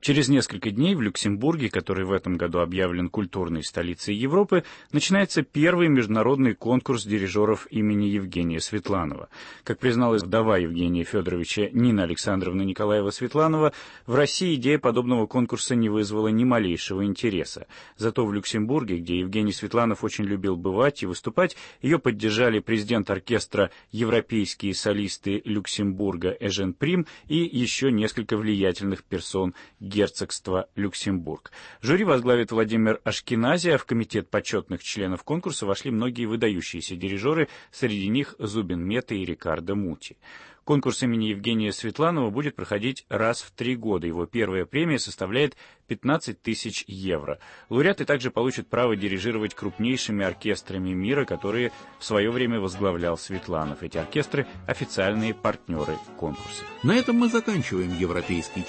Через несколько дней в Люксембурге, который в этом году объявлен культурной столицей Европы, начинается первый международный конкурс дирижеров имени Евгения Светланова. Как призналась вдова Евгения Федоровича Нина Александровна Николаева-Светланова, в России идея подобного конкурса не вызвала ни малейшего интереса. Зато в Люксембурге, где Евгений Светланов очень любил бывать и выступать, ее поддержали президент оркестра «Европейские солисты Люксембурга» Эжен Прим и еще несколько влиятельных персон герцогства Люксембург. Жюри возглавит Владимир Ашкенази, а в комитет почетных членов конкурса вошли многие выдающиеся дирижеры, среди них Зубин Мета и Рикардо Мути. Конкурс имени Евгения Светланова будет проходить раз в 3 года. Его первая премия составляет 15 тысяч евро. Лауреаты также получат право дирижировать крупнейшими оркестрами мира, которые в свое время возглавлял Светланов. Эти оркестры – официальные партнеры конкурса. На этом мы заканчиваем европейский